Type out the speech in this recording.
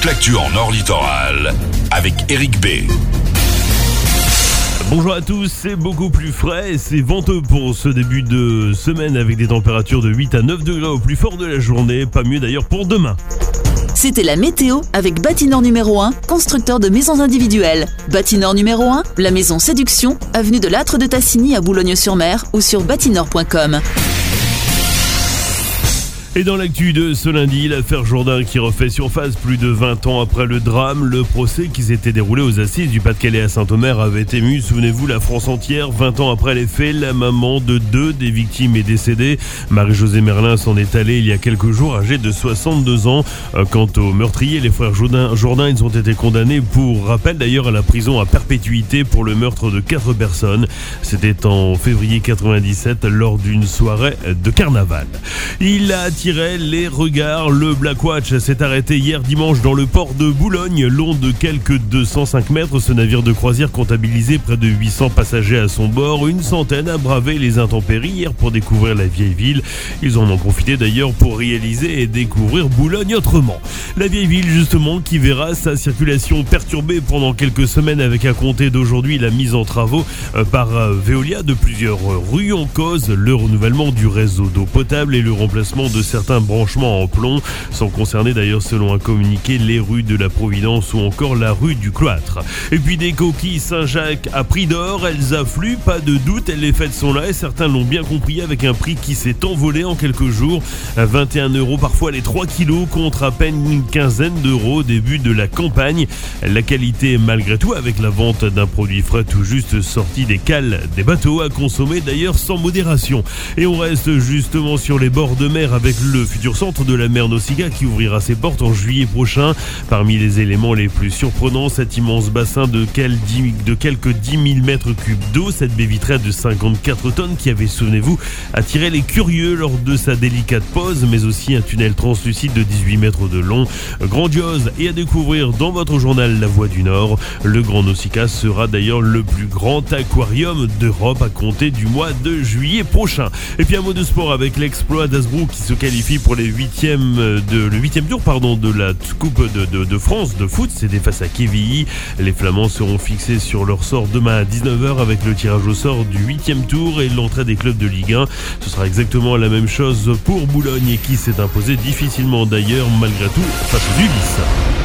toute l'actu en Nord Littoral avec Eric B. Bonjour à tous, c'est beaucoup plus frais et c'est venteux pour ce début de semaine avec des températures de 8 à 9 degrés au plus fort de la journée, pas mieux d'ailleurs pour demain. C'était la météo avec Bâtineur numéro 1, constructeur de maisons individuelles. Bâtineur numéro 1, la maison Séduction, avenue de l'Âtre de Tassigny à Boulogne-sur-Mer ou sur bâtineur.com. Et dans l'actu de ce lundi, l'affaire Jourdain qui refait surface plus de 20 ans après le drame. Le procès qui s'était déroulé aux assises du Pas-de-Calais à Saint-Omer avait ému, souvenez-vous, la France entière. 20 ans après les faits, la maman de deux des victimes est décédée. Marie-Josée Merlin s'en est allée il y a quelques jours, âgée de 62 ans. Quant aux meurtriers, les frères Jourdain, ils ont été condamnés pour rappel d'ailleurs à la prison à perpétuité pour le meurtre de 4 personnes. C'était en février 97 lors d'une soirée de carnaval. Il a attiré les regards. Le Blackwatch s'est arrêté hier dimanche dans le port de Boulogne, long de quelques 205 mètres. Ce navire de croisière comptabilisait près de 800 passagers à son bord. Une centaine a bravé les intempéries hier pour découvrir la vieille ville. Ils en ont profité d'ailleurs pour réaliser et découvrir Boulogne autrement. La vieille ville justement qui verra sa circulation perturbée pendant quelques semaines avec à compter d'aujourd'hui la mise en travaux par Veolia de plusieurs rues. En cause le renouvellement du réseau d'eau potable et le remplacement de certains branchements en plomb, sans concerner d'ailleurs selon un communiqué les rues de la Providence ou encore la rue du Cloître. Et puis des coquilles Saint-Jacques à prix d'or, elles affluent, pas de doute, les fêtes sont là et certains l'ont bien compris avec un prix qui s'est envolé en quelques jours. 21 € parfois les 3 kilos contre à peine une quinzaine d'euros au début de la campagne. La qualité malgré tout avec la vente d'un produit frais tout juste sorti des cales des bateaux à consommer d'ailleurs sans modération. Et on reste justement sur les bords de mer avec le futur centre de la mer Nociga qui ouvrira ses portes en juillet prochain. Parmi les éléments les plus surprenants, cet immense bassin de quelques 10 000 mètres cubes d'eau, cette baie vitrée de 54 tonnes qui avait, souvenez-vous, attiré les curieux lors de sa délicate pose, mais aussi un tunnel translucide de 18 mètres de long. Grandiose et à découvrir dans votre journal La Voix du Nord. Le Grand Nociga sera d'ailleurs le plus grand aquarium d'Europe à compter du mois de juillet prochain. Et puis un mot de sport avec l'exploit d'Asbrook qui se qualifie pour le huitième tour de la Coupe de France de foot. C'était face à Quevilly. Les Flamands seront fixés sur leur sort demain à 19h avec le tirage au sort du 8e tour et l'entrée des clubs de Ligue 1. Ce sera exactement la même chose pour Boulogne qui s'est imposé difficilement d'ailleurs malgré tout face aux Ulysses.